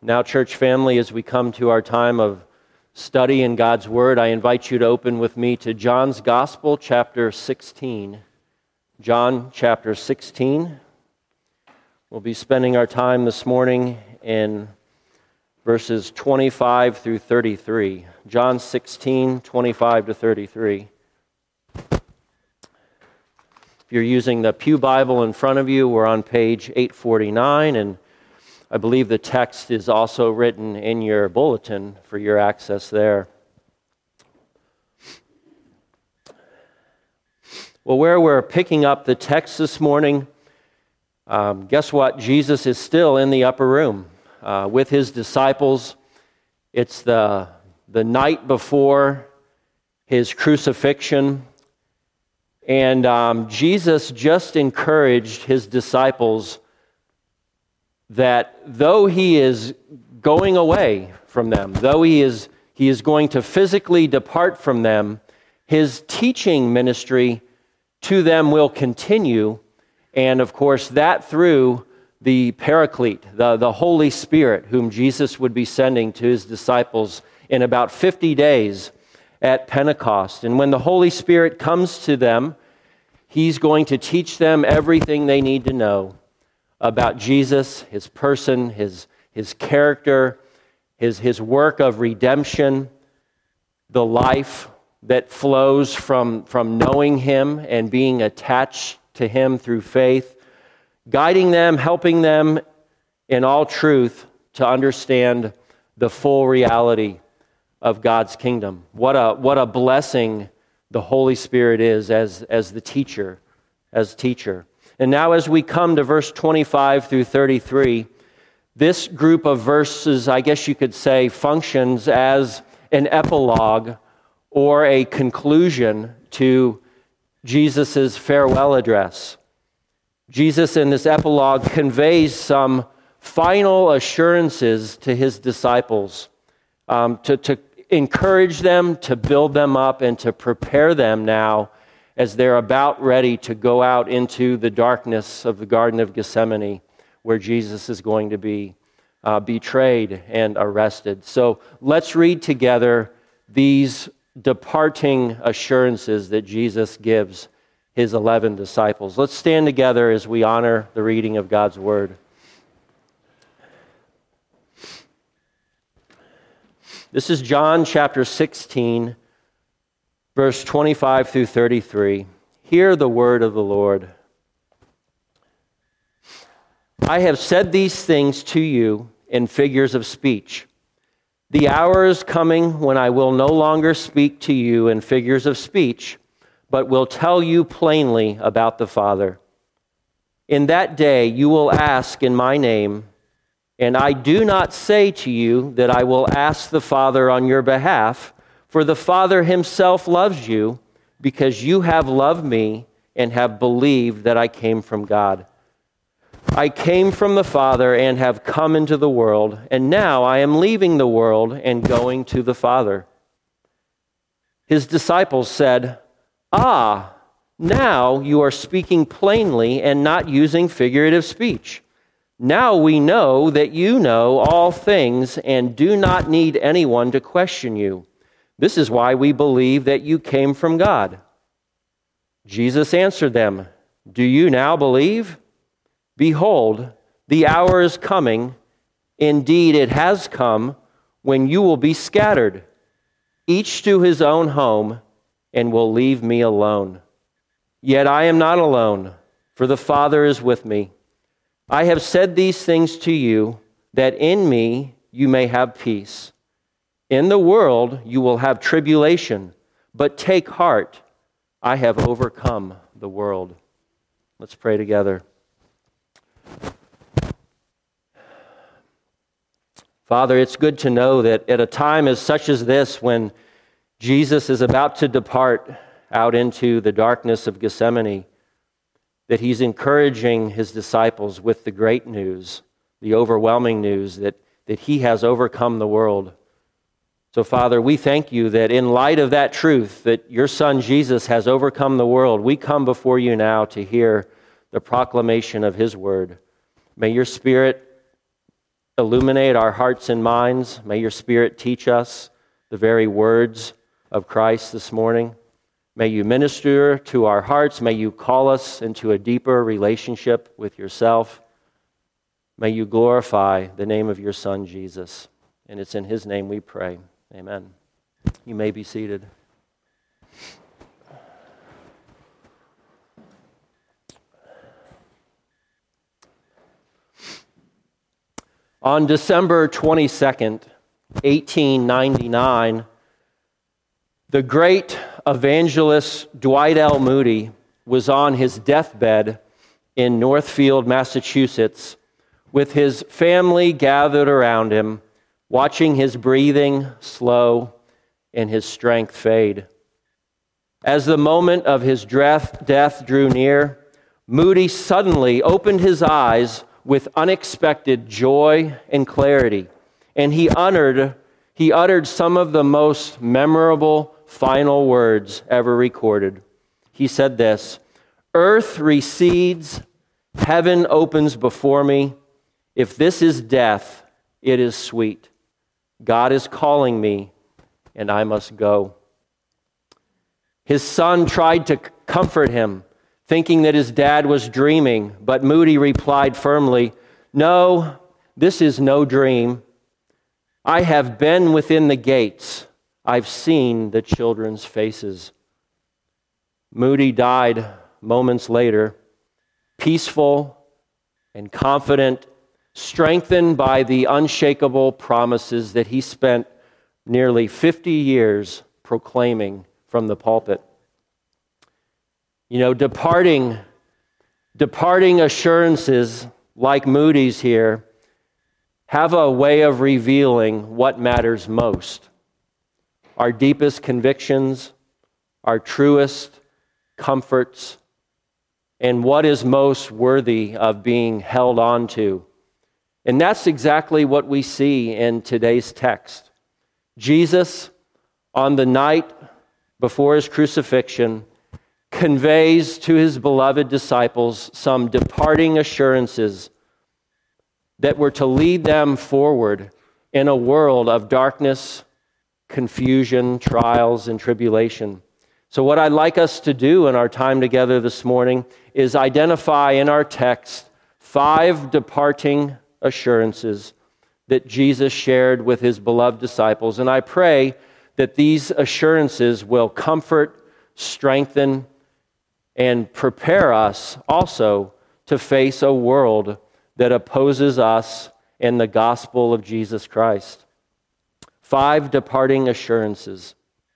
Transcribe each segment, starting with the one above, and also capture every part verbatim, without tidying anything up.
Now, church family, as we come to our time of study in God's Word, I invite you to open with me to John's Gospel, chapter sixteen. John, chapter sixteen. We'll be spending our time this morning in verses twenty-five through thirty-three. John sixteen, twenty-five to thirty-three. If you're using the Pew Bible in front of you, we're on page eight forty-nine, and I believe the text is also written in your bulletin for your access there. Well, where we're picking up the text this morning, um, guess what? Jesus is still in the upper room uh, with his disciples. It's the, the night before his crucifixion, and um, Jesus just encouraged his disciples that though he is going away from them, though he is he is going to physically depart from them, his teaching ministry to them will continue, and of course that through the Paraclete, the, the Holy Spirit, whom Jesus would be sending to his disciples in about fifty days at Pentecost. And when the Holy Spirit comes to them, he's going to teach them everything they need to know about Jesus, his person, his, his character, his, his work of redemption, the life that flows from, from knowing him and being attached to him through faith, guiding them, helping them in all truth to understand the full reality of God's kingdom. What a, what a blessing the Holy Spirit is as, as the teacher, as teacher. And now as we come to verse twenty-five through thirty-three, this group of verses, I guess you could say, functions as an epilogue or a conclusion to Jesus' farewell address. Jesus in this epilogue conveys some final assurances to his disciples um, to, to encourage them, to build them up, and to prepare them now as they're about ready to go out into the darkness of the Garden of Gethsemane, where Jesus is going to be uh, betrayed and arrested. So let's read together these departing assurances that Jesus gives his eleven disciples. Let's stand together as we honor the reading of God's Word. This is John chapter sixteen, verse twenty-five through thirty-three. Hear the word of the Lord. I have said these things to you in figures of speech. The hour is coming when I will no longer speak to you in figures of speech, but will tell you plainly about the Father. In that day you will ask in my name, and I do not say to you that I will ask the Father on your behalf, for the Father himself loves you, because you have loved me and have believed that I came from God. I came from the Father and have come into the world, and now I am leaving the world and going to the Father. His disciples said, Ah, now you are speaking plainly and not using figurative speech. Now we know that you know all things and do not need anyone to question you. This is why we believe that you came from God. Jesus answered them, Do you now believe? Behold, the hour is coming, indeed it has come, when you will be scattered, each to his own home, and will leave me alone. Yet I am not alone, for the Father is with me. I have said these things to you, that in me you may have peace. In the world you will have tribulation, but take heart, I have overcome the world. Let's pray together. Father, it's good to know that at a time as such as this, when Jesus is about to depart out into the darkness of Gethsemane, that he's encouraging his disciples with the great news, the overwhelming news that, that he has overcome the world. So, Father, we thank you that in light of that truth, that your Son Jesus has overcome the world, we come before you now to hear the proclamation of his word. May your Spirit illuminate our hearts and minds. May your Spirit teach us the very words of Christ this morning. May you minister to our hearts. May you call us into a deeper relationship with yourself. May you glorify the name of your Son, Jesus. And it's in his name we pray. Amen. You may be seated. On December twenty-second, eighteen ninety-nine, the great evangelist Dwight L. Moody was on his deathbed in Northfield, Massachusetts, with his family gathered around him, watching his breathing slow and his strength fade. As the moment of his death, death drew near, Moody suddenly opened his eyes with unexpected joy and clarity, and he uttered, he uttered some of the most memorable final words ever recorded. He said this, "Earth recedes, heaven opens before me. If this is death, it is sweet. God is calling me, and I must go." His son tried to comfort him, thinking that his dad was dreaming, but Moody replied firmly, "No, this is no dream. I have been within the gates. I've seen the children's faces." Moody died moments later, peaceful and confident, strengthened by the unshakable promises that he spent nearly fifty years proclaiming from the pulpit. You know, departing, departing assurances like Moody's here have a way of revealing what matters most. Our deepest convictions, our truest comforts, and what is most worthy of being held on to. And that's exactly what we see in today's text. Jesus, on the night before his crucifixion, conveys to his beloved disciples some departing assurances that were to lead them forward in a world of darkness, confusion, trials, and tribulation. So what I'd like us to do in our time together this morning is identify in our text five departing assurances that Jesus shared with his beloved disciples. And I pray that these assurances will comfort, strengthen, and prepare us also to face a world that opposes us and the gospel of Jesus Christ. Five departing assurances.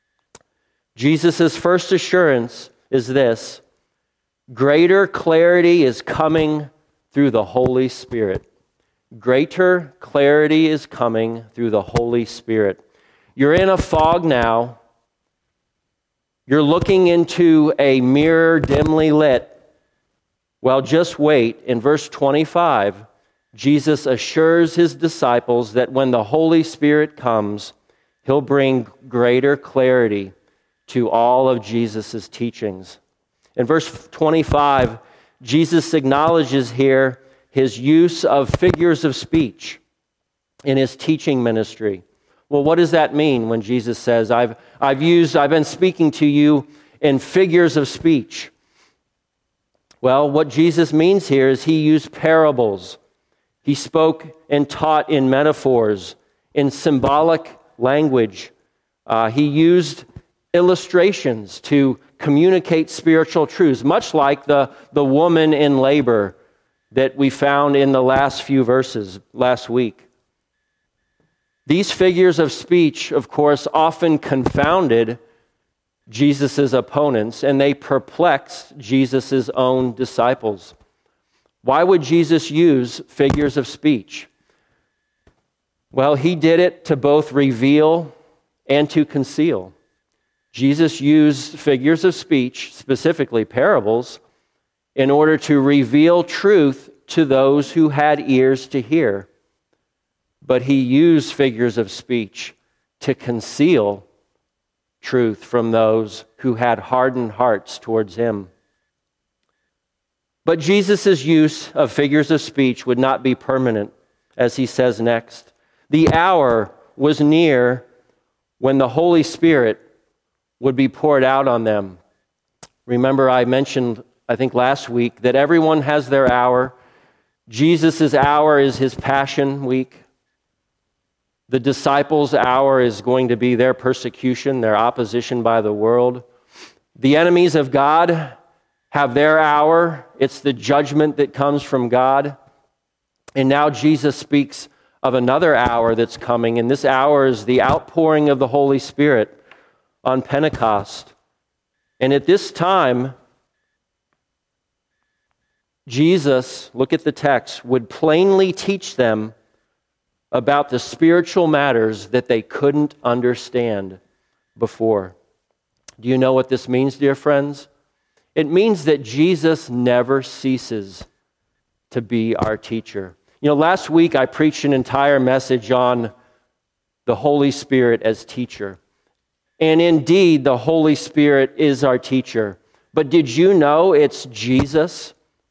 Jesus' first assurance is this: greater clarity is coming through the Holy Spirit. Greater clarity is coming through the Holy Spirit. You're in a fog now. You're looking into a mirror dimly lit. Well, just wait. In verse twenty-five, Jesus assures his disciples that when the Holy Spirit comes, he'll bring greater clarity to all of Jesus' teachings. In verse twenty-five, Jesus acknowledges here his use of figures of speech in his teaching ministry. Well, what does that mean when Jesus says, I've, I've used, I've been speaking to you in figures of speech? Well, what Jesus means here is he used parables. He spoke and taught in metaphors, in symbolic language. Uh, he used illustrations to communicate spiritual truths, much like the, the woman in labor that we found in the last few verses last week. These figures of speech, of course, often confounded Jesus' opponents, and they perplexed Jesus' own disciples. Why would Jesus use figures of speech? Well, he did it to both reveal and to conceal. Jesus used figures of speech, specifically parables, in order to reveal truth to those who had ears to hear. But he used figures of speech to conceal truth from those who had hardened hearts towards him. But Jesus' use of figures of speech would not be permanent. as he says next. The hour was near when the Holy Spirit would be poured out on them. Remember, I mentioned, I think last week, that everyone has their hour. Jesus' hour is his passion week. The disciples' hour is going to be their persecution, their opposition by the world. The enemies of God have their hour. It's the judgment that comes from God. And now Jesus speaks of another hour that's coming, and this hour is the outpouring of the Holy Spirit on Pentecost. And at this time, Jesus, look at the text, would plainly teach them about the spiritual matters that they couldn't understand before. Do you know what this means, dear friends? It means that Jesus never ceases to be our teacher. You know, last week I preached an entire message on the Holy Spirit as teacher. And indeed, the Holy Spirit is our teacher. But did you know it's Jesus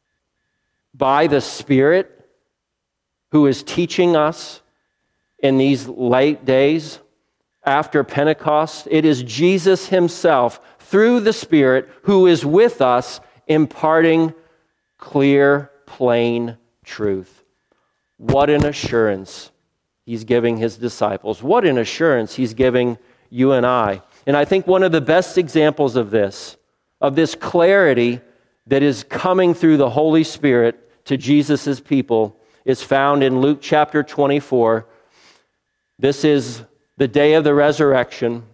by the Spirit who is teaching us in these late days after Pentecost? It is Jesus himself through the Spirit who is with us imparting clear, plain truth. What an assurance he's giving his disciples. What an assurance he's giving you and I. And I think one of the best examples of this, of this clarity that is coming through the Holy Spirit to Jesus' people, is found in Luke chapter twenty-four. This is the day of the resurrection.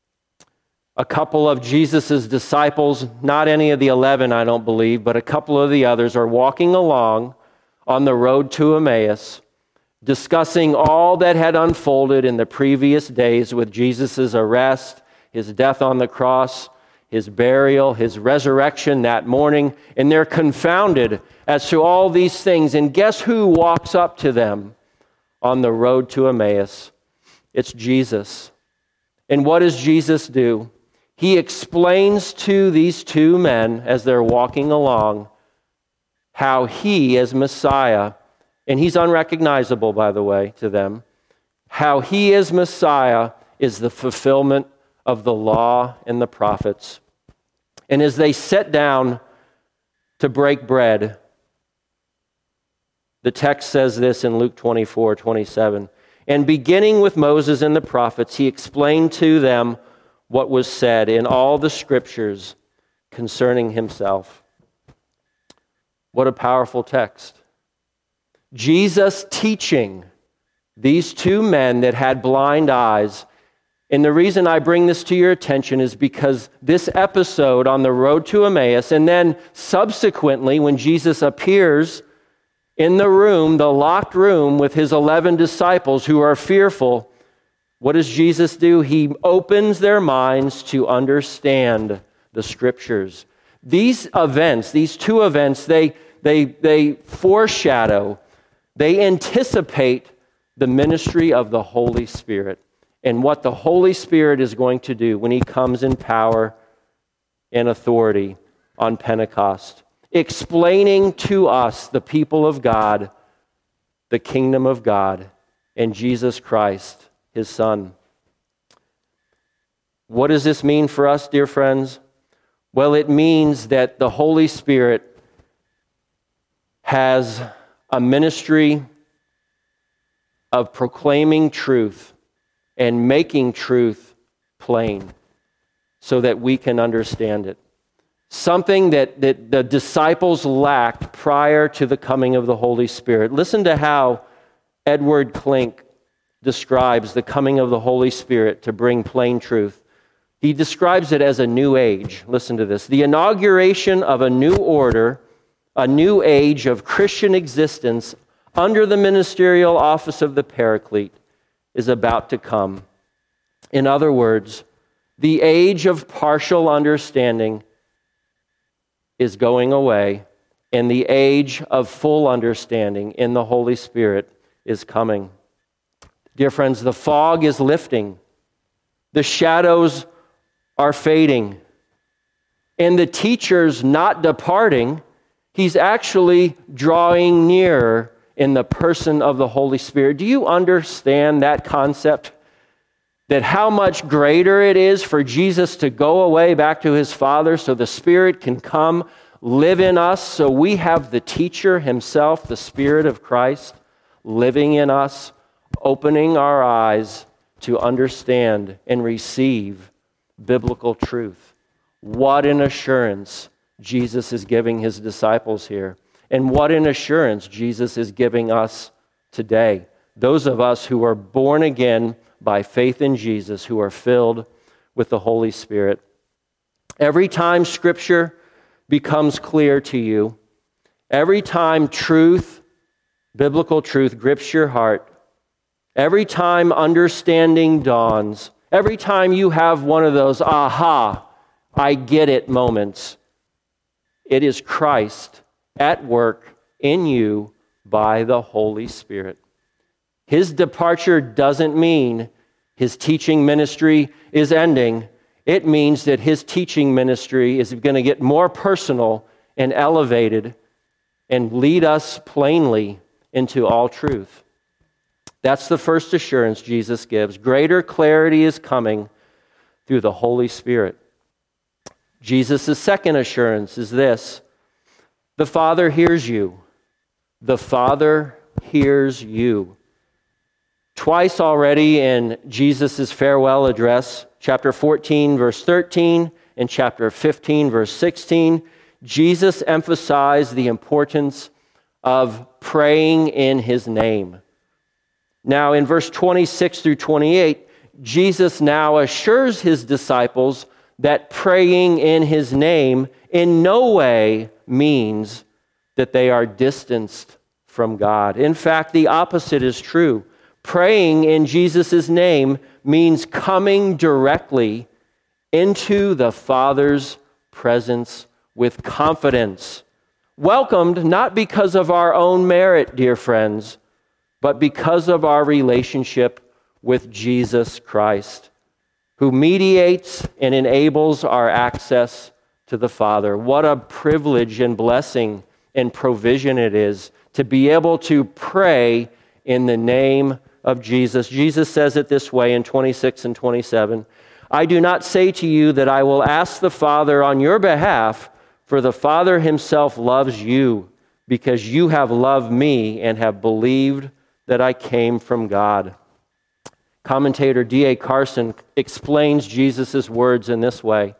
A couple of Jesus' disciples, not any of the eleven, I don't believe, but a couple of the others are walking along on the road to Emmaus, discussing all that had unfolded in the previous days with Jesus' arrest, his death on the cross, his burial, his resurrection that morning, and they're confounded as to all these things. And guess who walks up to them on the road to Emmaus? It's Jesus. And what does Jesus do? He explains to these two men as they're walking along how he, as Messiah, and he's unrecognizable, by the way, to them, how he, as Messiah, is the fulfillment of the law and the prophets. And as they sit down to break bread, the text says this in Luke twenty-four, twenty-seven. And beginning with Moses and the prophets, he explained to them what was said in all the scriptures concerning himself. What a powerful text. Jesus teaching these two men that had blind eyes. And the reason I bring this to your attention is because this episode on the road to Emmaus, and then subsequently when Jesus appears in the room, the locked room with his eleven disciples who are fearful, what does Jesus do? He opens their minds to understand the scriptures. These events, these two events, they, they, they foreshadow, they anticipate the ministry of the Holy Spirit and what the Holy Spirit is going to do when he comes in power and authority on Pentecost, explaining to us, the people of God, the kingdom of God and Jesus Christ, his Son. What does this mean for us, dear friends? Well, it means that the Holy Spirit has a ministry of proclaiming truth and making truth plain so that we can understand it. Something that, that the disciples lacked prior to the coming of the Holy Spirit. Listen to how Edward Klink describes the coming of the Holy Spirit to bring plain truth. He describes it as a new age. Listen to this. The inauguration of a new order, a new age of Christian existence under the ministerial office of the Paraclete is about to come. In other words, the age of partial understanding is going away, and the age of full understanding in the Holy Spirit is coming. Dear friends, the fog is lifting. The shadows are fading. And the teacher's not departing. He's actually drawing nearer in the person of the Holy Spirit. Do you understand that concept? That how much greater it is for Jesus to go away back to his Father so the Spirit can come live in us, so we have the teacher himself, the Spirit of Christ, living in us, opening our eyes to understand and receive biblical truth. What an assurance Jesus is giving his disciples here. And what an assurance Jesus is giving us today. Those of us who are born again by faith in Jesus, who are filled with the Holy Spirit. Every time Scripture becomes clear to you, every time truth, biblical truth, grips your heart, every time understanding dawns, every time you have one of those aha, I get it moments, it is Christ at work in you by the Holy Spirit. His departure doesn't mean his teaching ministry is ending. It means that his teaching ministry is going to get more personal and elevated and lead us plainly into all truth. That's the first assurance Jesus gives. Greater clarity is coming through the Holy Spirit. Jesus' second assurance is this: the Father hears you. The Father hears you. Twice already in Jesus' farewell address, chapter fourteen, verse thirteen, and chapter fifteen, verse sixteen, Jesus emphasized the importance of praying in his name. Now, in verse twenty-six through twenty-eight, Jesus now assures his disciples that praying in his name in no way means that they are distanced from God. In fact, the opposite is true. Praying in Jesus' name means coming directly into the Father's presence with confidence. Welcomed not because of our own merit, dear friends, but because of our relationship with Jesus Christ, who mediates and enables our access to the Father. What a privilege and blessing and provision it is to be able to pray in the name of Jesus. Jesus says it this way in twenty-six and twenty-seven. I do not say to you that I will ask the Father on your behalf, for the Father himself loves you, because you have loved me and have believed that I came from God. Commentator D A Carson explains Jesus' words in this way.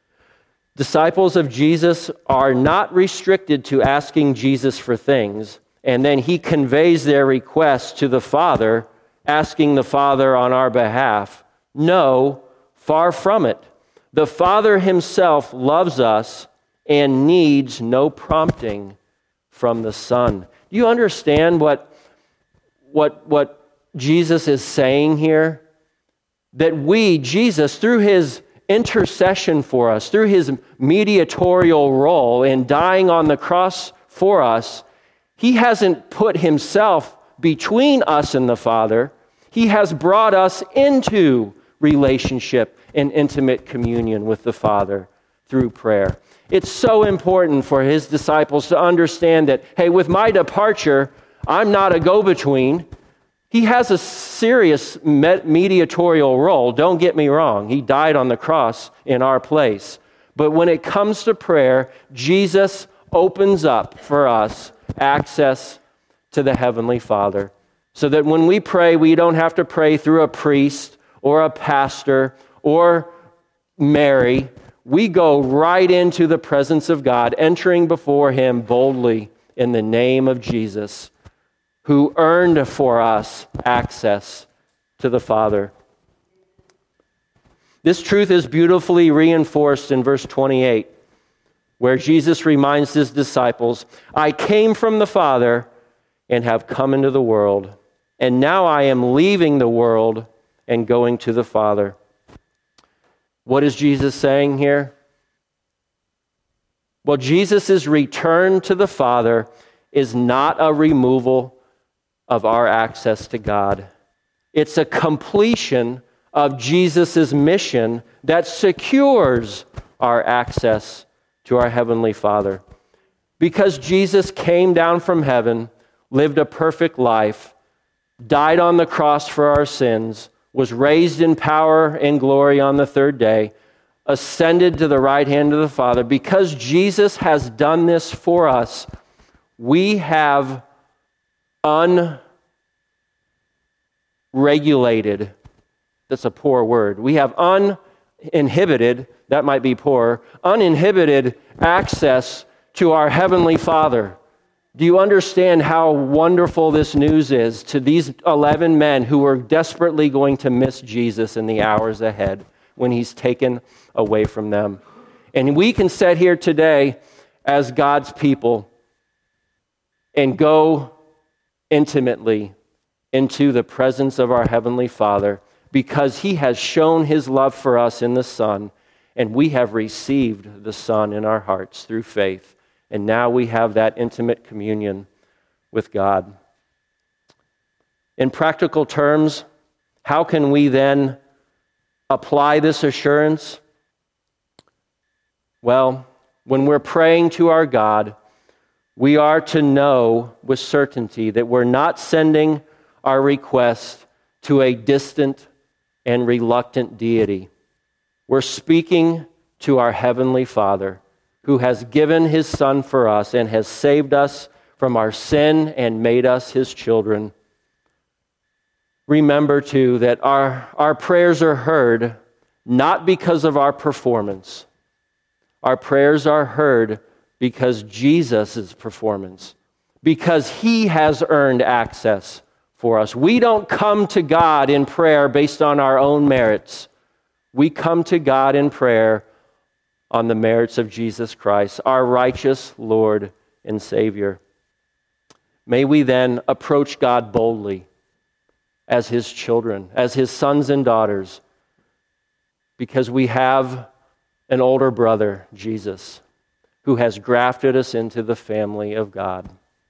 Disciples of Jesus are not restricted to asking Jesus for things, and then he conveys their request to the Father, asking the Father on our behalf. No, far from it. The Father himself loves us and needs no prompting from the Son. Do you understand what, what, what Jesus is saying here? That we, Jesus, through his intercession for us, through his mediatorial role in dying on the cross for us, he hasn't put himself between us and the Father. He has brought us into relationship and intimate communion with the Father through prayer. It's so important for his disciples to understand that, hey, with my departure, I'm not a go-between. He has a serious mediatorial role. Don't get me wrong. He died on the cross in our place. But when it comes to prayer, Jesus opens up for us access to the Heavenly Father, so that when we pray, we don't have to pray through a priest or a pastor or Mary. We go right into the presence of God, entering before him boldly in the name of Jesus, who earned for us access to the Father. This truth is beautifully reinforced in verse twenty-eight, where Jesus reminds his disciples, I came from the Father and have come into the world, and now I am leaving the world and going to the Father. What is Jesus saying here? Well, Jesus' return to the Father is not a removal of our access to God. It's a completion of Jesus' mission that secures our access to our Heavenly Father. Because Jesus came down from heaven, lived a perfect life, died on the cross for our sins, was raised in power and glory on the third day, ascended to the right hand of the Father. Because Jesus has done this for us, we have unregulated, that's a poor word, we have uninhibited, that might be poor, uninhibited access to our Heavenly Father. Do you understand how wonderful this news is to these eleven men who are desperately going to miss Jesus in the hours ahead when he's taken away from them? And we can sit here today as God's people and go intimately into the presence of our Heavenly Father because he has shown his love for us in the Son, and we have received the Son in our hearts through faith. And now we have that intimate communion with God. In practical terms, how can we then apply this assurance? Well, when we're praying to our God, we are to know with certainty that we're not sending our request to a distant and reluctant deity. We're speaking to our Heavenly Father, who has given his Son for us and has saved us from our sin and made us his children. Remember, too, that our, our prayers are heard not because of our performance. Our prayers are heard because Jesus' performance, because he has earned access for us. We don't come to God in prayer based on our own merits. We come to God in prayer on the merits of Jesus Christ, our righteous Lord and Savior. May we then approach God boldly as his children, as his sons and daughters, because we have an older brother, Jesus, who has grafted us into the family of God.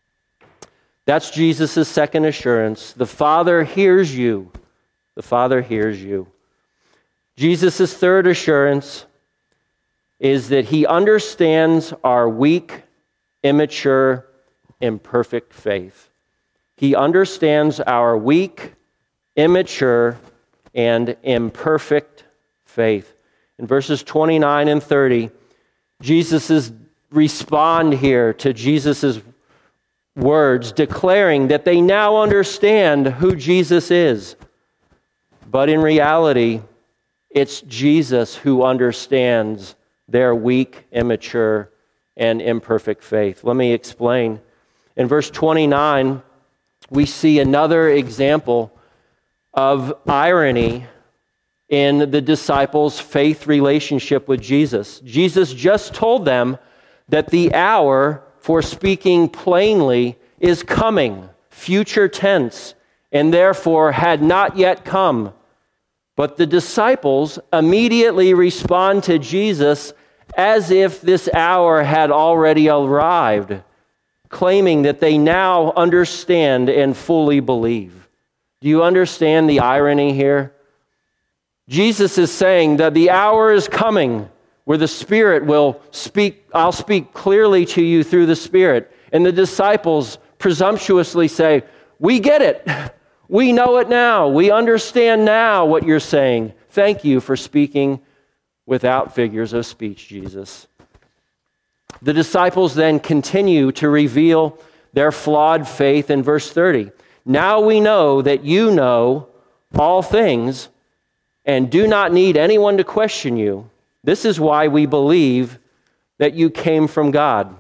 That's Jesus' second assurance. The Father hears you. The Father hears you. Jesus' third assurance is that he understands our weak, immature, imperfect faith. He understands our weak, immature, and imperfect faith. In verses twenty-nine and thirty, Jesus' respond here to Jesus' words, declaring that they now understand who Jesus is. But in reality, it's Jesus who understands their weak, immature, and imperfect faith. Let me explain. In verse twenty-nine, we see another example of irony in the disciples' faith relationship with Jesus. Jesus just told them that the hour for speaking plainly is coming, future tense, and therefore had not yet come. But the disciples immediately respond to Jesus as if this hour had already arrived, claiming that they now understand and fully believe. Do you understand the irony here? Jesus is saying that the hour is coming where the Spirit will speak, I'll speak clearly to you through the Spirit. And the disciples presumptuously say, we get it. We know it now. We understand now what you're saying. Thank you for speaking without figures of speech, Jesus. The disciples then continue to reveal their flawed faith in verse thirty. Now we know that you know all things and do not need anyone to question you. This is why we believe that you came from God.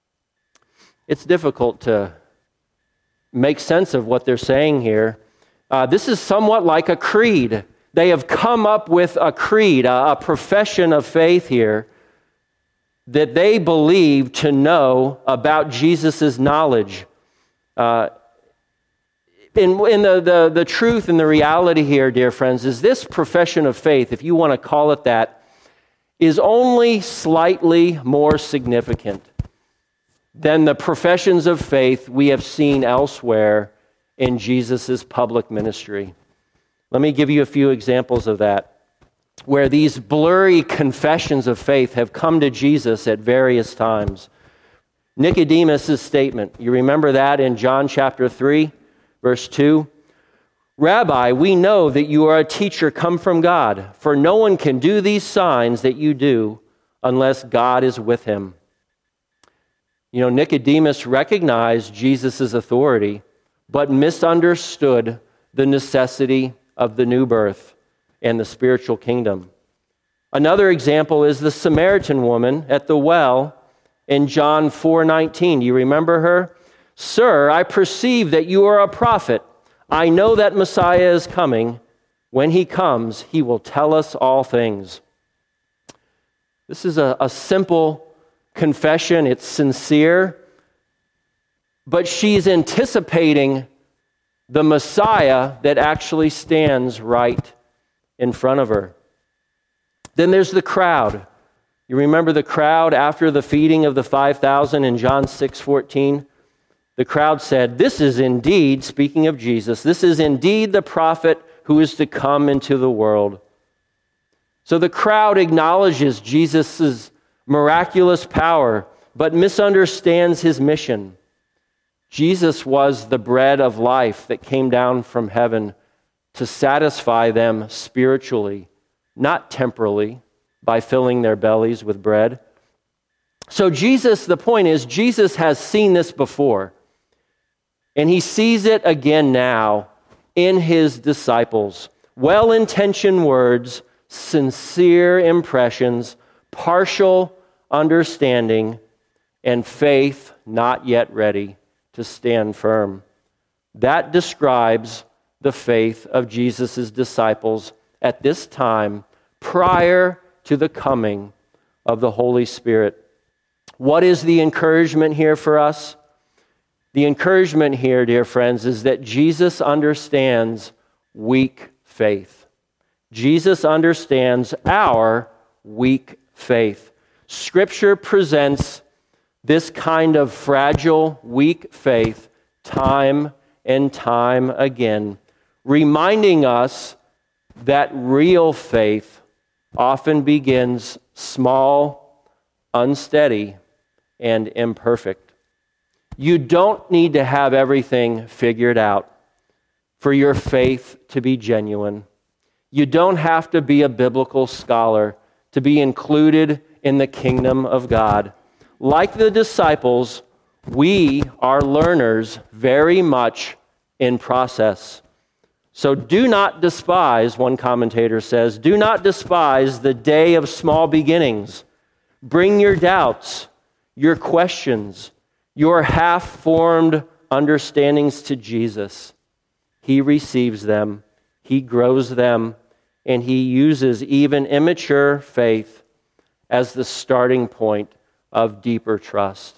It's difficult to make sense of what they're saying here. Uh, this is somewhat like a creed. They have come up with a creed, a, a profession of faith here that they believe to know about Jesus' knowledge. Uh, in in the, the, the truth and the reality here, dear friends, is this profession of faith, if you want to call it that, is only slightly more significant than the professions of faith we have seen elsewhere in Jesus' public ministry. Let me give you a few examples of that, where these blurry confessions of faith have come to Jesus at various times. Nicodemus' statement. You remember that in John chapter three, verse two? Rabbi, we know that you are a teacher come from God, for no one can do these signs that you do unless God is with him. You know, Nicodemus recognized Jesus' authority, but misunderstood the necessity of the new birth and the spiritual kingdom. Another example is the Samaritan woman at the well in John four nineteen. Do you remember her? Sir, I perceive that you are a prophet. I know that Messiah is coming. When he comes, he will tell us all things. This is a, a simple confession. It's sincere. But she's anticipating the Messiah that actually stands right in front of her. Then there's the crowd. You remember the crowd after the feeding of the five thousand in John six fourteen? The crowd said, this is indeed, speaking of Jesus, this is indeed the prophet who is to come into the world. So the crowd acknowledges Jesus' miraculous power, but misunderstands his mission. Jesus was the bread of life that came down from heaven to satisfy them spiritually, not temporally, by filling their bellies with bread. So Jesus, the point is, Jesus has seen this before. And he sees it again now in his disciples. Well-intentioned words, sincere impressions, partial understanding, and faith not yet ready to stand firm. That describes the faith of Jesus' disciples at this time prior to the coming of the Holy Spirit. What is the encouragement here for us? The encouragement here, dear friends, is that Jesus understands weak faith. Jesus understands our weak faith. Scripture presents this kind of fragile, weak faith time and time again, reminding us that real faith often begins small, unsteady, and imperfect. You don't need to have everything figured out for your faith to be genuine. You don't have to be a biblical scholar to be included in the kingdom of God. Like the disciples, we are learners very much in process. So do not despise, one commentator says, do not despise the day of small beginnings. Bring your doubts, your questions, your half-formed understandings to Jesus. He receives them, he grows them, and he uses even immature faith as the starting point of deeper trust.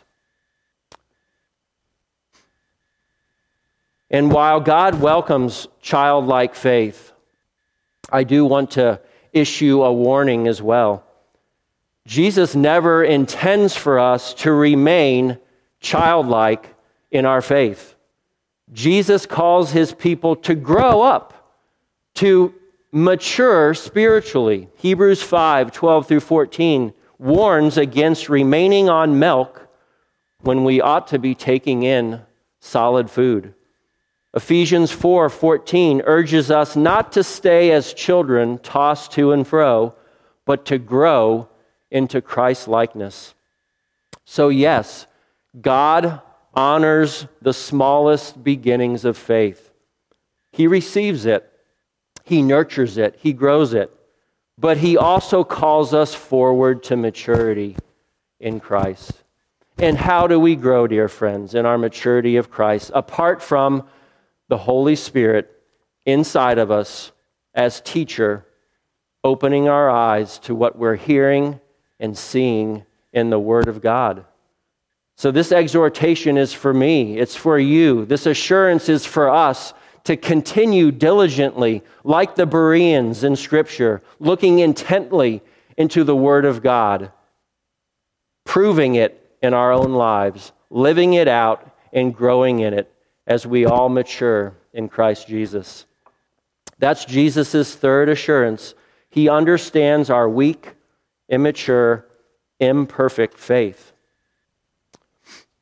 And while God welcomes childlike faith, I do want to issue a warning as well. Jesus never intends for us to remain childlike in our faith. Jesus calls his people to grow up, to mature spiritually. Hebrews five, twelve through fourteen warns against remaining on milk when we ought to be taking in solid food. Ephesians four, fourteen urges us not to stay as children tossed to and fro, but to grow into Christ-likeness. So yes, God honors the smallest beginnings of faith. He receives it. He nurtures it. He grows it. But he also calls us forward to maturity in Christ. And how do we grow, dear friends, in our maturity of Christ? Apart from the Holy Spirit inside of us as teacher, opening our eyes to what we're hearing and seeing in the Word of God. So this exhortation is for me. It's for you. This assurance is for us to continue diligently, like the Bereans in Scripture, looking intently into the Word of God, proving it in our own lives, living it out, and growing in it as we all mature in Christ Jesus. That's Jesus' third assurance. He understands our weak, immature, imperfect faith.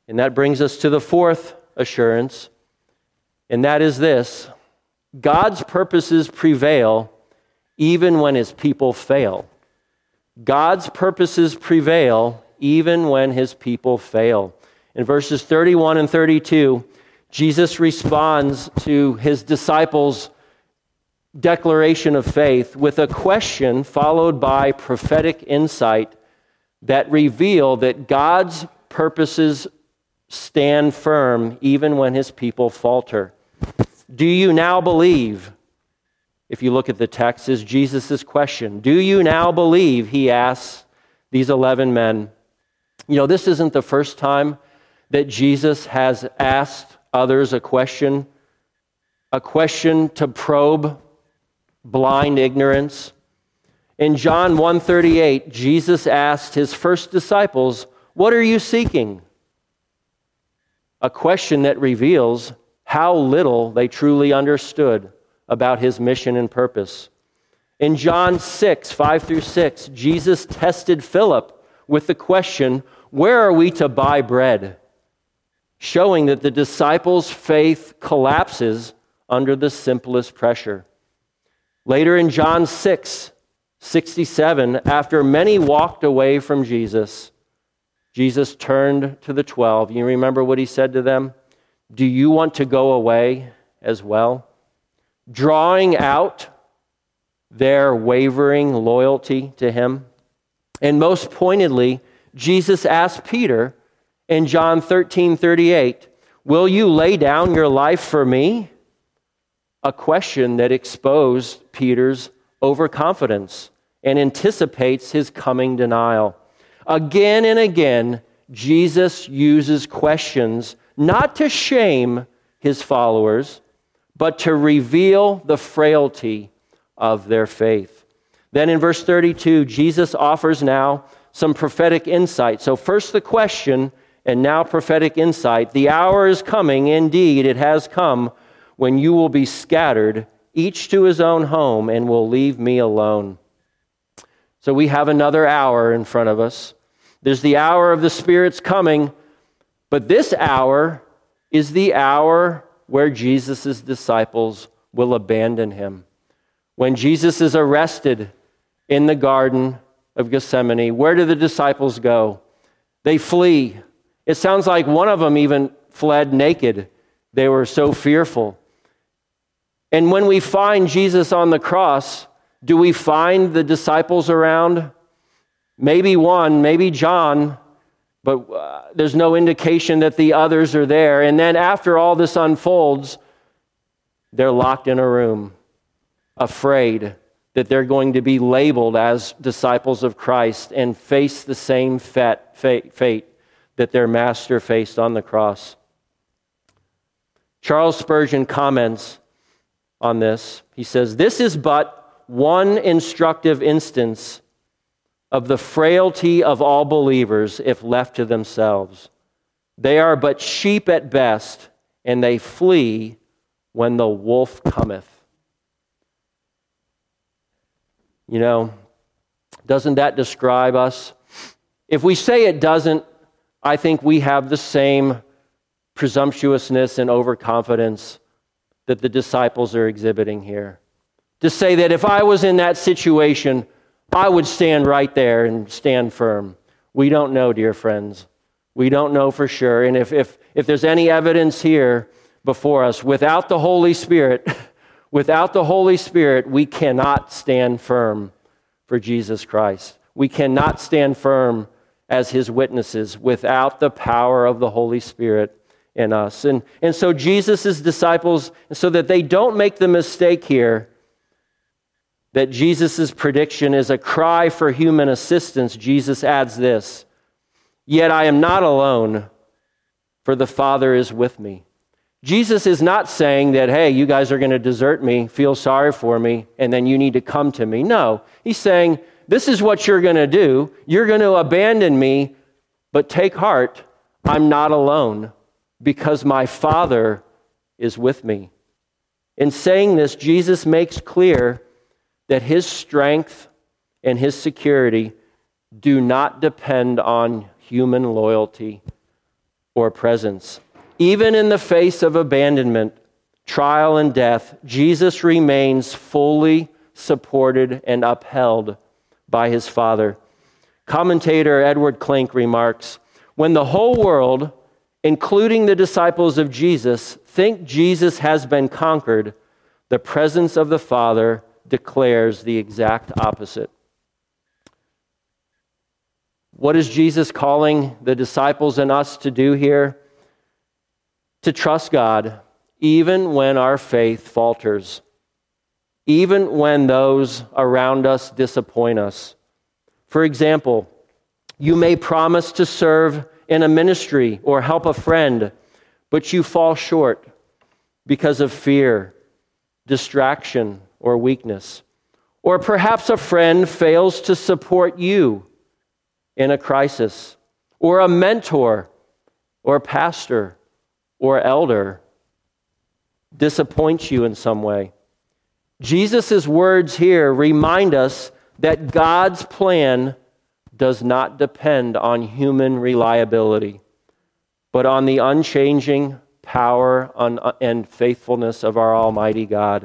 And that brings us to the fourth assurance, and that is this: God's purposes prevail even when his people fail. God's purposes prevail even when his people fail. In verses thirty-one and thirty-two, Jesus responds to his disciples' declaration of faith with a question followed by prophetic insight that reveal that God's purposes stand firm even when his people falter. Do you now believe? If you look at the text, is Jesus' question. Do you now believe? He asks these eleven men. You know, this isn't the first time that Jesus has asked others a question, a question to probe blind ignorance. In John one thirty-eight, Jesus asked his first disciples, "What are you seeking?" A question that reveals how little they truly understood about his mission and purpose. In John six, five through six, Jesus tested Philip with the question, "Where are we to buy bread?" Showing that the disciples' faith collapses under the simplest pressure. Later in John six, sixty-seven, after many walked away from Jesus, Jesus turned to the twelve. You remember what he said to them? "Do you want to go away as well?" Drawing out their wavering loyalty to him. And most pointedly, Jesus asked Peter in John thirteen thirty-eight, "Will you lay down your life for me?" A question that exposed Peter's overconfidence and anticipates his coming denial. Again and again, Jesus uses questions not to shame his followers, but to reveal the frailty of their faith. Then in verse thirty-two, Jesus offers now some prophetic insight. So first the question, and now prophetic insight. The hour is coming, indeed it has come, when you will be scattered, each to his own home, and will leave me alone. So we have another hour in front of us. There's the hour of the Spirit's coming, but this hour is the hour where Jesus' disciples will abandon him. When Jesus is arrested in the Garden of Gethsemane, where do the disciples go? They flee. It sounds like one of them even fled naked. They were so fearful. And when we find Jesus on the cross, do we find the disciples around? Maybe one, maybe John, but uh, there's no indication that the others are there. And then after all this unfolds, they're locked in a room, afraid that they're going to be labeled as disciples of Christ and face the same fate that their master faced on the cross. Charles Spurgeon comments on this. He says, "This is but one instructive instance of the frailty of all believers if left to themselves. They are but sheep at best, and they flee when the wolf cometh." You know, doesn't that describe us? If we say it doesn't, I think we have the same presumptuousness and overconfidence that the disciples are exhibiting here. To say that if I was in that situation, I would stand right there and stand firm. We don't know, dear friends. We don't know for sure. And if if if there's any evidence here before us, without the Holy Spirit, without the Holy Spirit, we cannot stand firm for Jesus Christ. We cannot stand firm as his witnesses without the power of the Holy Spirit in us. And, and so Jesus' disciples, so that they don't make the mistake here that Jesus' prediction is a cry for human assistance, Jesus adds this, "Yet I am not alone, for the Father is with me." Jesus is not saying that, hey, you guys are going to desert me, feel sorry for me, and then you need to come to me. No, he's saying, this is what you're going to do. You're going to abandon me, but take heart, I'm not alone, because my Father is with me. In saying this, Jesus makes clear that his strength and his security do not depend on human loyalty or presence. Even in the face of abandonment, trial, and death, Jesus remains fully supported and upheld by his Father. Commentator Edward Klink remarks, when the whole world, including the disciples of Jesus, think Jesus has been conquered, the presence of the Father declares the exact opposite. What is Jesus calling the disciples and us to do here? To trust God, even when our faith falters, even when those around us disappoint us. For example, you may promise to serve in a ministry or help a friend, but you fall short because of fear, distraction, or weakness. Or perhaps a friend fails to support you in a crisis, or a mentor or pastor or elder disappoints you in some way. Jesus' words here remind us that God's plan does not depend on human reliability, but on the unchanging power and faithfulness of our Almighty God.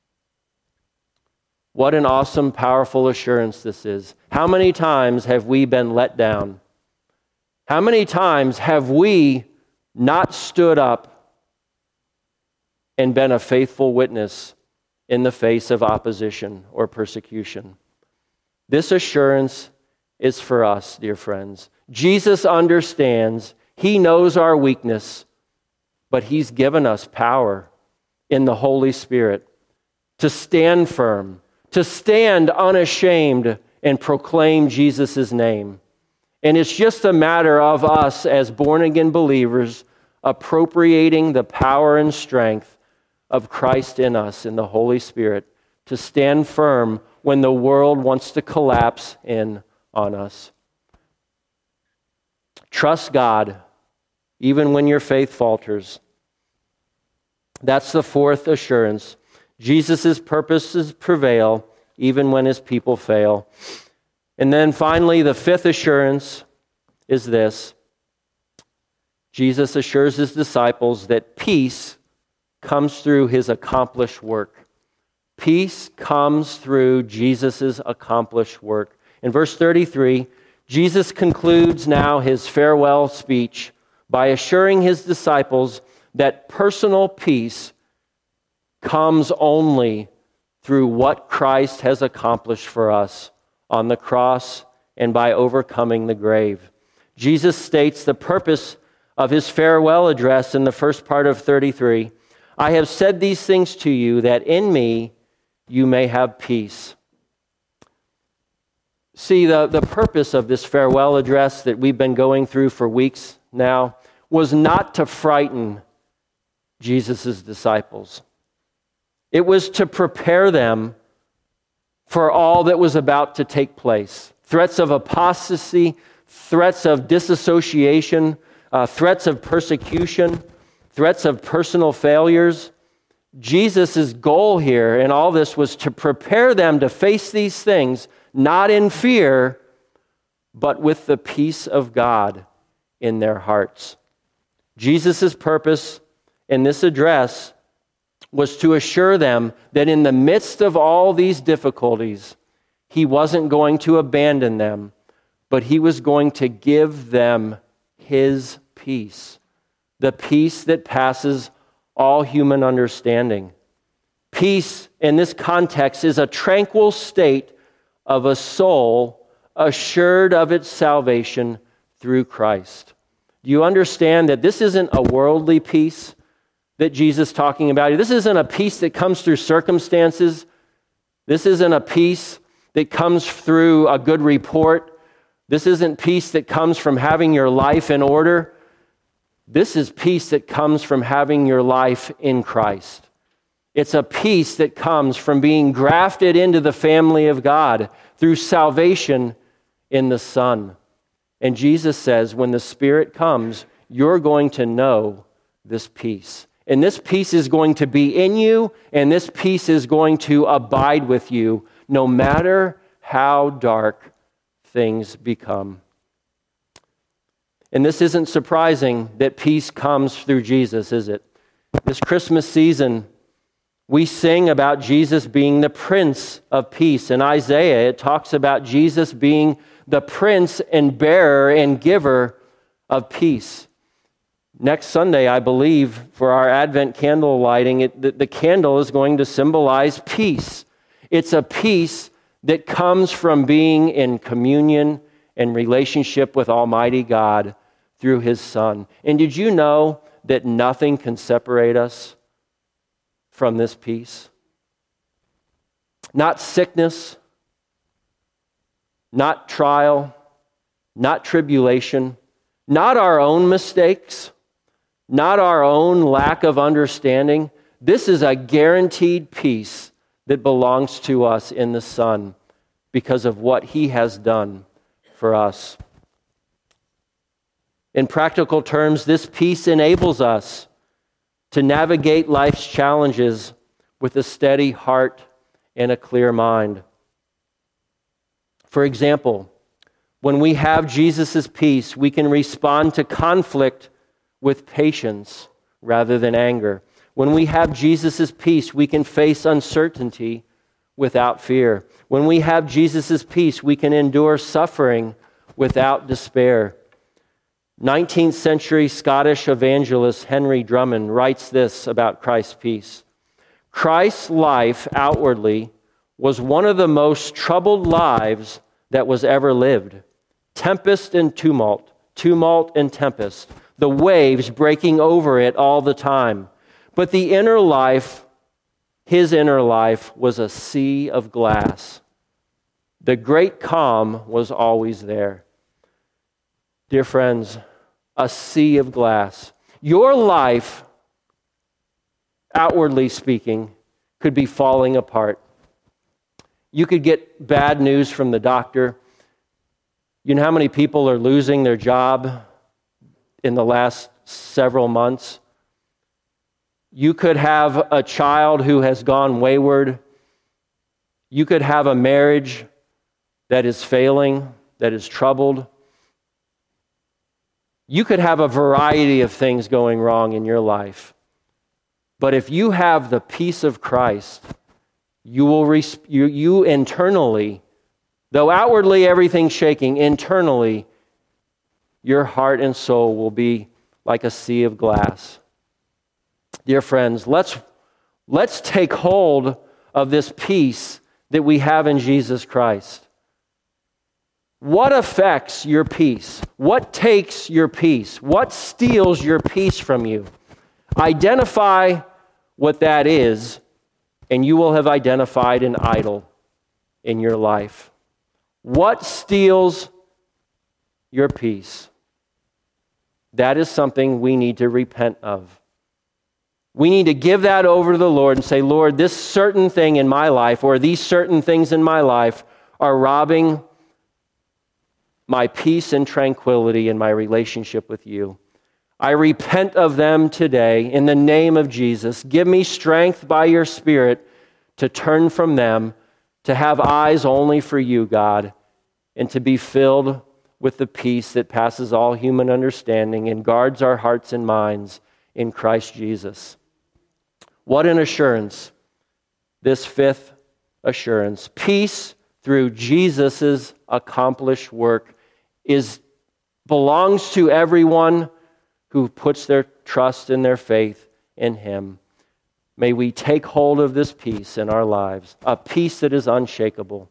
What an awesome, powerful assurance this is. How many times have we been let down? How many times have we not stood up and been a faithful witness in the face of opposition or persecution? This assurance is for us, dear friends. Jesus understands. He knows our weakness, but he's given us power in the Holy Spirit to stand firm, to stand unashamed and proclaim Jesus' name. And it's just a matter of us as born-again believers appropriating the power and strength of Christ in us, in the Holy Spirit, to stand firm when the world wants to collapse in on us. Trust God, even when your faith falters. That's the fourth assurance. Jesus' purposes prevail even when his people fail. And then finally, the fifth assurance is this. Jesus assures his disciples that peace comes through his accomplished work. Peace comes through Jesus' accomplished work. In verse thirty-three, Jesus concludes now his farewell speech by assuring his disciples that personal peace comes only through what Christ has accomplished for us on the cross and by overcoming the grave. Jesus states the purpose of his farewell address in the first part of thirty-three. I have said these things to you that in me you may have peace. See, the, the purpose of this farewell address that we've been going through for weeks now was not to frighten Jesus' disciples. It was to prepare them for all that was about to take place. Threats of apostasy, threats of disassociation, uh, threats of persecution, threats of personal failures. Jesus' goal here in all this was to prepare them to face these things, not in fear, but with the peace of God in their hearts. Jesus' purpose in this address was to assure them that in the midst of all these difficulties, he wasn't going to abandon them, but he was going to give them his peace, the peace that passes all human understanding. Peace in this context is a tranquil state of a soul assured of its salvation through Christ. Do you understand that this isn't a worldly peace that Jesus is talking about? This isn't a peace that comes through circumstances. This isn't a peace that comes through a good report. This isn't peace that comes from having your life in order. This is peace that comes from having your life in Christ. It's a peace that comes from being grafted into the family of God through salvation in the Son. And Jesus says, when the Spirit comes, you're going to know this peace. And this peace is going to be in you, and this peace is going to abide with you no matter how dark things become. And this isn't surprising that peace comes through Jesus, is it? This Christmas season, we sing about Jesus being the Prince of Peace. In Isaiah, it talks about Jesus being the Prince and bearer and giver of peace. Next Sunday, I believe, for our Advent candle lighting, it, the, the candle is going to symbolize peace. It's a peace that comes from being in communion and relationship with Almighty God through His Son. And did you know that nothing can separate us from this peace? Not sickness, not trial, not tribulation, not our own mistakes, not our own lack of understanding. This is a guaranteed peace that belongs to us in the Son because of what He has done for us. In practical terms, this peace enables us to navigate life's challenges with a steady heart and a clear mind. For example, when we have Jesus' peace, we can respond to conflict with patience rather than anger. When we have Jesus' peace, we can face uncertainty without fear. When we have Jesus' peace, we can endure suffering without despair. nineteenth century Scottish evangelist Henry Drummond writes this about Christ's peace. Christ's life outwardly was one of the most troubled lives that was ever lived. Tempest and tumult, tumult and tempest, the waves breaking over it all the time. But the inner life, his inner life, was a sea of glass. The great calm was always there. Dear friends, a sea of glass. Your life, outwardly speaking, could be falling apart. You could get bad news from the doctor. You know how many people are losing their job in the last several months? You could have a child who has gone wayward. You could have a marriage that is failing, that is troubled. You could have a variety of things going wrong in your life. But if you have the peace of Christ, you will res- you, you internally, though outwardly everything's shaking, internally, your heart and soul will be like a sea of glass. Dear friends, let's, let's take hold of this peace that we have in Jesus Christ. What affects your peace? What takes your peace? What steals your peace from you? Identify what that is, and you will have identified an idol in your life. What steals your peace? That is something we need to repent of. We need to give that over to the Lord and say, Lord, this certain thing in my life, or these certain things in my life, are robbing my peace and tranquility in my relationship with you. I repent of them today in the name of Jesus. Give me strength by your Spirit to turn from them, to have eyes only for you, God, and to be filled with the peace that passes all human understanding and guards our hearts and minds in Christ Jesus. What an assurance, this fifth assurance. Peace through Jesus' accomplished work is belongs to everyone who puts their trust and their faith in Him. May we take hold of this peace in our lives, a peace that is unshakable.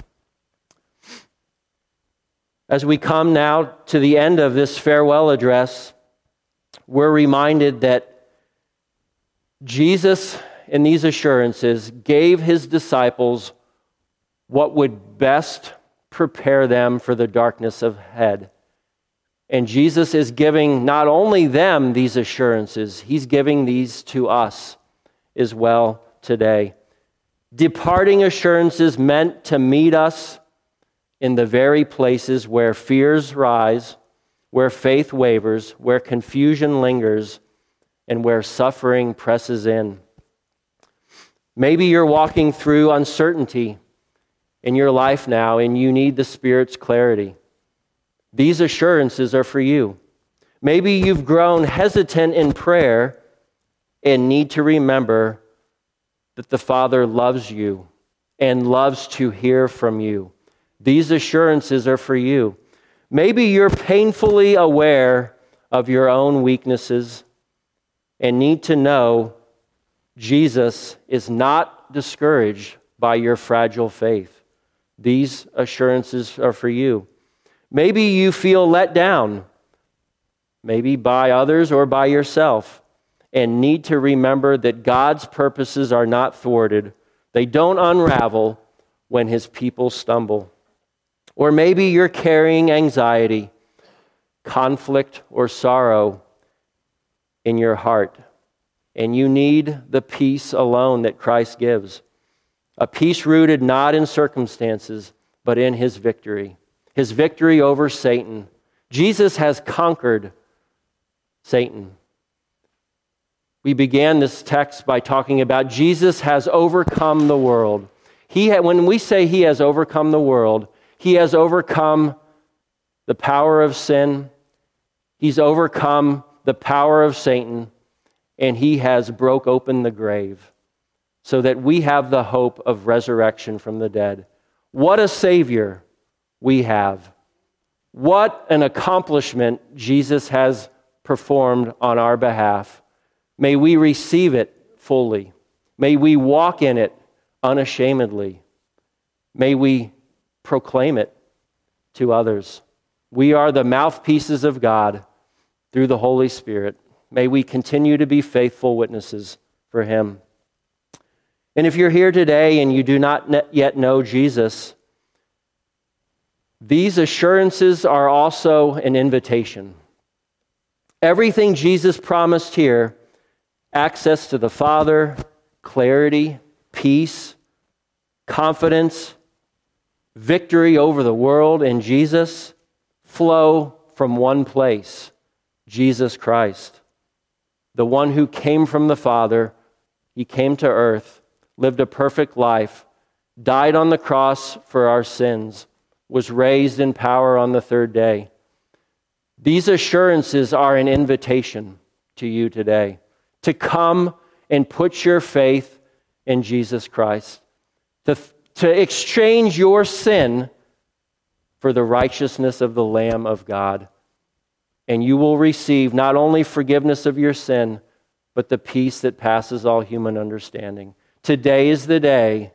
As we come now to the end of this farewell address, we're reminded that Jesus, in these assurances, gave His disciples what would best prepare them for the darkness ahead. And Jesus is giving not only them these assurances, He's giving these to us as well today. Departing assurances meant to meet us in the very places where fears rise, where faith wavers, where confusion lingers, and where suffering presses in. Maybe you're walking through uncertainty in your life now, and you need the Spirit's clarity. These assurances are for you. Maybe you've grown hesitant in prayer and need to remember that the Father loves you and loves to hear from you. These assurances are for you. Maybe you're painfully aware of your own weaknesses and need to know Jesus is not discouraged by your fragile faith. These assurances are for you. Maybe you feel let down, maybe by others or by yourself, and need to remember that God's purposes are not thwarted. They don't unravel when his people stumble. Or maybe you're carrying anxiety, conflict, or sorrow in your heart, and you need the peace alone that Christ gives. A peace rooted not in circumstances, but in his victory. His victory over Satan. Jesus has conquered Satan. We began this text by talking about Jesus has overcome the world. He ha- when we say he has overcome the world, he has overcome the power of sin. He's overcome the power of Satan, and he has broke open the grave so that we have the hope of resurrection from the dead. What a Savior we have. What an accomplishment Jesus has performed on our behalf. May we receive it fully. May we walk in it unashamedly. May we proclaim it to others. We are the mouthpieces of God through the Holy Spirit. May we continue to be faithful witnesses for him. And if you're here today and you do not yet know Jesus, these assurances are also an invitation. Everything Jesus promised here, access to the Father, clarity, peace, confidence, victory over the world in Jesus, flow from one place, Jesus Christ. The one who came from the Father, he came to earth, lived a perfect life, died on the cross for our sins, was raised in power on the third day. These assurances are an invitation to you today to come and put your faith in Jesus Christ, to, to exchange your sin for the righteousness of the Lamb of God. And you will receive not only forgiveness of your sin, but the peace that passes all human understanding. Today is the day.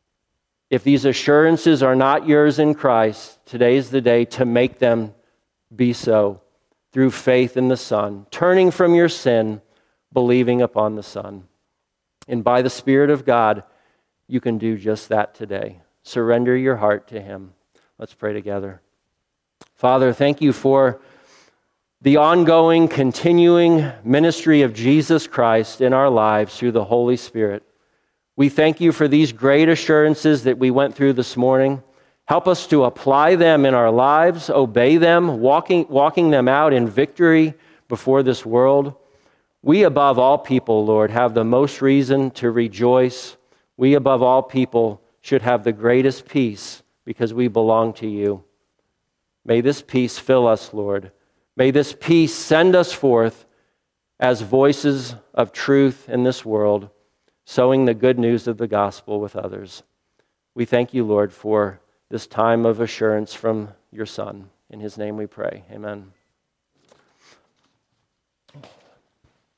If these assurances are not yours in Christ, today is the day to make them be so through faith in the Son, turning from your sin, believing upon the Son. And by the Spirit of God, you can do just that today. Surrender your heart to him. Let's pray together. Father, thank you for the ongoing, continuing ministry of Jesus Christ in our lives through the Holy Spirit. We thank you for these great assurances that we went through this morning. Help us to apply them in our lives, obey them, walking, walking them out in victory before this world. We, above all people, Lord, have the most reason to rejoice. We, above all people, should have the greatest peace because we belong to you. May this peace fill us, Lord. May this peace send us forth as voices of truth in this world, sowing the good news of the gospel with others. We thank you, Lord, for this time of assurance from your Son. In his name we pray. Amen.